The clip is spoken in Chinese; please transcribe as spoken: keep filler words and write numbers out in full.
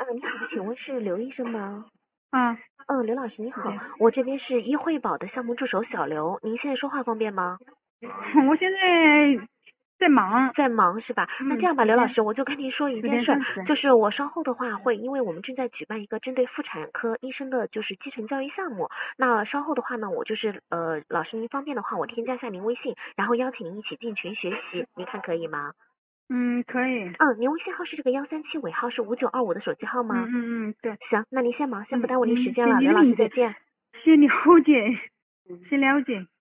嗯，你好，请问是刘医生吗？ 啊， 嗯，刘老师你好， 对， 我这边是医惠保的项目助手小刘，您现在说话方便吗？ 我现在在忙， 在忙是吧？那这嗯， 样吧， 有点刘老师，我就跟您说一有件事儿， 点正事。 就是我稍后的话会，因为我们正在举办一个针对妇产科医生的就是基层教育项目，那稍后的话呢，我就是呃，老师您方便的话，我添加一下您微信，然后邀请您一起进群学习，您看可以吗？ 嗯，可以， 嗯，您微信号是这个幺三七尾号是五九二五的手机号吗？ 嗯嗯嗯，对， 行，那您先忙，先不嗯耽误您时嗯，对， 间了，刘老师你的名字再见。 先了解，先了解。